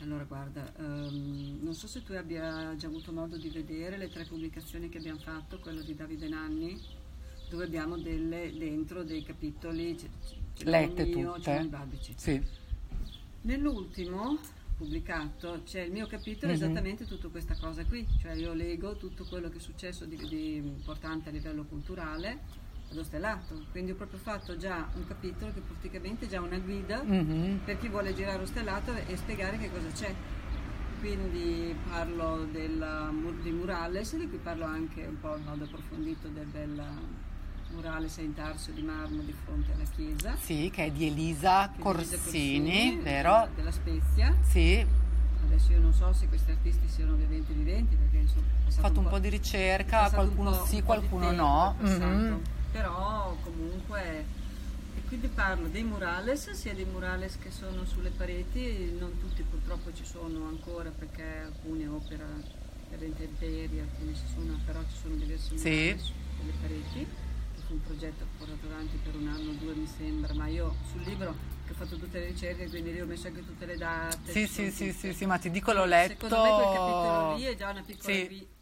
Allora guarda, non so se tu abbia già avuto modo di vedere le 3 pubblicazioni che abbiamo fatto, quello di Davide Nanni, dove abbiamo dentro dei capitoli, c'è Lette mio, tutte? c'è il Babici. Sì. Nell'ultimo pubblicato c'è il mio capitolo, esattamente tutta questa cosa qui, cioè io leggo tutto quello che è successo di importante a livello culturale allo Stellato, quindi ho proprio fatto già un capitolo che praticamente è già una guida per chi vuole girare lo Stellato e spiegare che cosa c'è. Quindi parlo dei murales, di cui parlo anche un po' in modo approfondito del bel murale in Tarsio di marmo di fronte alla chiesa. Sì, che è di Elisa Corsini, vero? Della Spezia. Sì. Adesso io non so se questi artisti siano ovviamente viventi, perché insomma Ho fatto un po' di ricerca, qualcuno sì, qualcuno no. Però comunque, e quindi parlo dei murales, sia dei murales che sono sulle pareti, non tutti purtroppo ci sono ancora perché alcune opera per le intemperie, alcune ci sono, però ci sono diversi murales sulle pareti, che fu un progetto portato avanti per 1 anno o 2 mi sembra, ma io sul libro che ho fatto tutte le ricerche, quindi lì ho messo anche tutte le date. Sì, ma ti dico l'ho letto. Secondo me quel capitolo lì è già una piccola